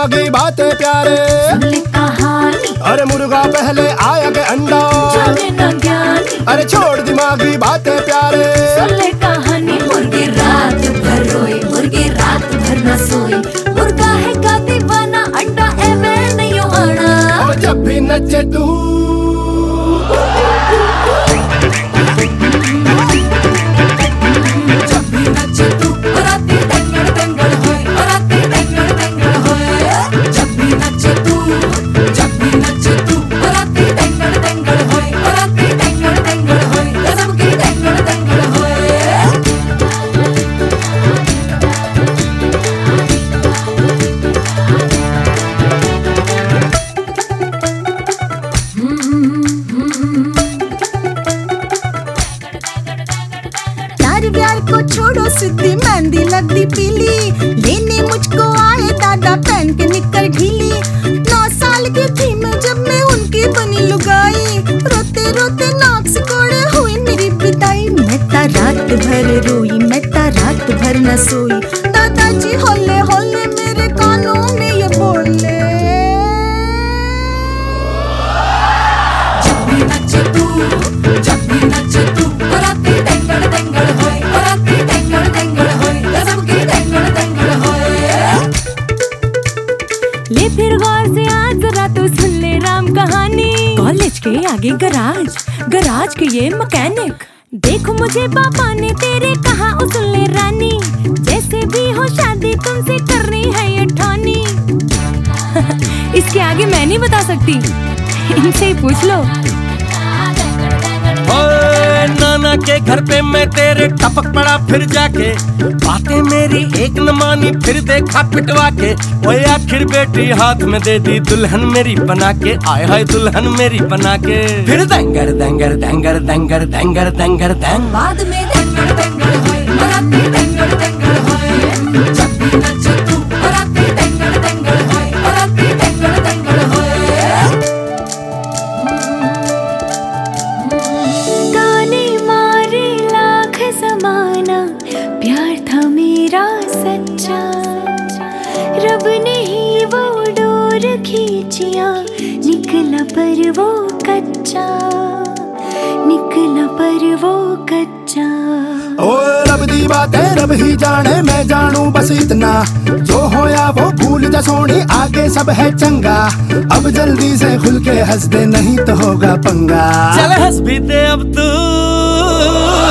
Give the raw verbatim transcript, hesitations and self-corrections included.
दिमागी बातें प्यारे, सुन ले कहानी। अरे मुर्गा पहले आया के अंडा, जाने ना ज्ञानी। अरे छोड़ दिमागी बातें प्यारे, सुन ले कहानी। मुर्गी रात भर रोई, मुर्गी रात भर न सोई, मुर्गा है का दीवाना, अंडा एवे नहीं आना। और जब भी नचे तू जब भी नचे तू राती टेंगड़ टेंगड़ होए, राती टेंगड़ टेंगड़ होए। जब भी नचे तू, जब भी नचे तू राती टेंगड़ टेंगड़ होए, राती टेंगड़ टेंगड़ होए, गजब की टेंगड़ टेंगड़ होए। प्यार को छोड़ो सिद्धि मेहंदी लगती पीली, लेने मुझको आए दादा पहन के निकर ढीली। नौ साल की थी मैं जब मैं उनकी बनी लुगाई, रोते रोते नाक से कोड़े हुई मेरी बिदाई। मैं ता रात भर रोई, मैं ता रात भर न सोई, दादाजी होले होले मेरे कानों में ये बोले। जब भी नचे तू, जब भी नचे तू राती टेंगड़ टेंगड़ होए, राती टेंगड़ टेंगड़ होए, गजब की टेंगड़ टेंगड़ होए। ले फिर गौर से आज जरा तू सुन ले राम कहानी। कॉलेज के आगे गराज, गराज के ये मैकेनिक, देखो मुझे पापा ने तेरे कहा ओ सुन ले रानी, जैसे भी हो शादी तुमसे करनी है ये ठानी। इसके आगे मैं नहीं बता सकती, इनसे ही पूछ लो। ओए नाना के घर पे मैं तेरे टपक पड़ा फिर जाके, बातें मेरी एक न मानी फिर देखा पिटवा के। ओए आखिर बेटी हाथ में दे दी दुल्हन मेरी बना के, आय हाय दुल्हन मेरी बना के। फिर देंगर देंगर देंगर देंगर देंगर देंगर देंग, बाद में देंगर देंगर होए, राती देंगर देंगर होए। जब भी नचे तू राती देंगर देंगर होए, राती देंगर देंगर होए। गाने मारे लाख ज़माना, प्यार था मेरा सच्चा, रब ने ही वो डोर खींचिया, निकला पर वो कच्चा, निकला पर वो कच्चा। ओ रब दी बातें रब ही जाने, मैं जानू बस इतना, जो होया वो भूल जा सोनी, आगे सब है चंगा। अब जल्दी से खुल के हंस दे नहीं तो होगा पंगा। चल हंस भी दे अब तू।